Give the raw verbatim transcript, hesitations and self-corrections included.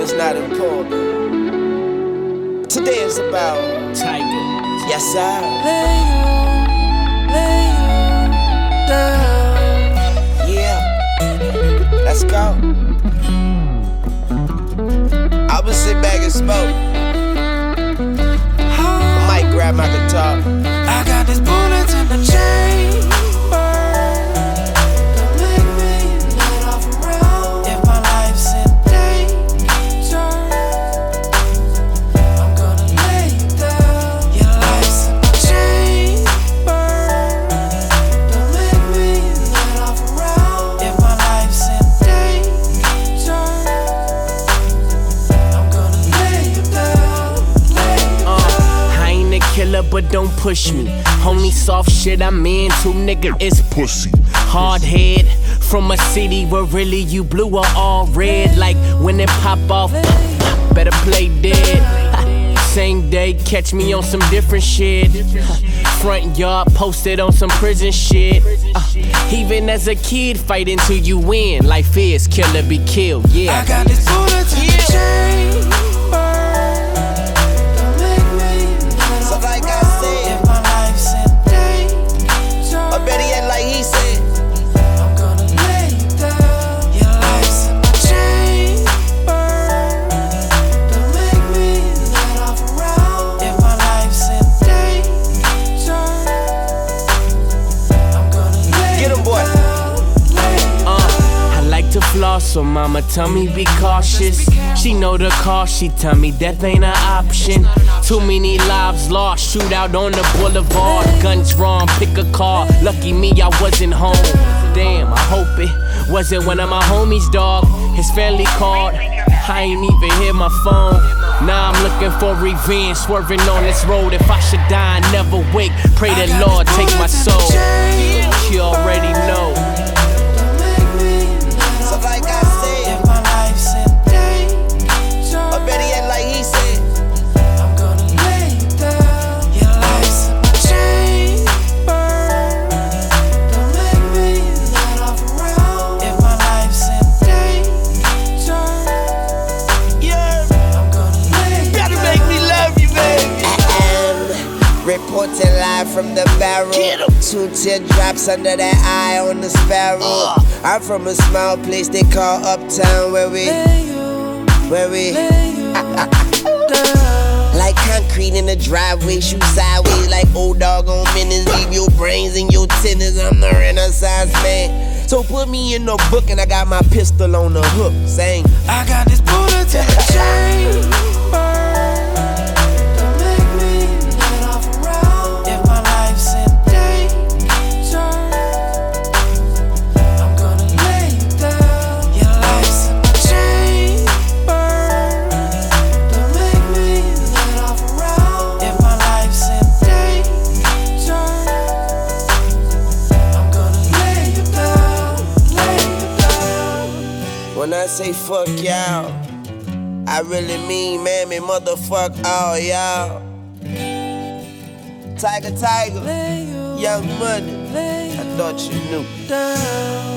is not important. Today is about Tiger. Yes, sir. Lay you, lay you down. Yeah. Let's go. I would sit back and smoke. I might grab my guitar. I got these bullets in the chamber. Don't make me let off around. If my life's in danger, I'm gonna lay you down. Your life's in my chamber. Don't make me let off around. If my life's in danger, I'm gonna lay you down. Lay you down. Uh, I ain't a killer, but don't push me. Only soft shit I'm into, nigga, is pussy. Hard head from a city where really you blue or all red. Like when it pop off, better play dead. Same day, catch me on some different shit. Front yard posted on some prison shit. Uh, even as a kid, fight until you win. Life is kill or be killed, yeah. I got these bullets in the chamber. Don't make me let So off like I around. said, If my life's in danger, or better yet, like he said, I'm gonna lay you down. Your life's in my chamber. Don't make me let off around. If my life's in danger, I'm gonna lay Get 'em, you boy. down. Lay you Uh, I like to floss, so mama tell me be cautious. She know the cost, she tell me death ain't an option. Too many lives lost, shootout on the boulevard. Guns drawn, pick a car. Lucky me, I wasn't home. Damn, I hope it wasn't one of my homies, dog. His family called, I ain't even hear my phone. Now I'm looking for revenge, swerving on this road. If I should die, I never wake. Pray the Lord take my soul. You already know. Don't make me let so off like I around. said, If my life's in danger, or better yet, like he said, I'm gonna lay you down. Your life's in my chamber. Don't make me let off around. If my life's in danger, yeah. I'm gonna lay you Better down. make me love you, baby. Reporting live from the barrel. Two teardrops under that eye on the sparrow. I'm from a small place they call Uptown, where we, Lay you, where we, lay you down. like concrete in the driveway, shoot sideways like old dog on minutes. Leave your brains and your tennis. I'm the Renaissance man. So put me in the book and I got my pistol on the hook, saying, I got these bullets in the chamber. Don't make me let off around. If my life's in danger, I'm gonna lay you down. Your life's in my chamber. Don't make me let off around. If my life's in danger, I'm gonna lay you down, lay you down. when I say fuck y'all, I really mean, man, me motherfuck all y'all. Tiger, Tiger, Lay you, Young Money, lay I you thought you knew. down.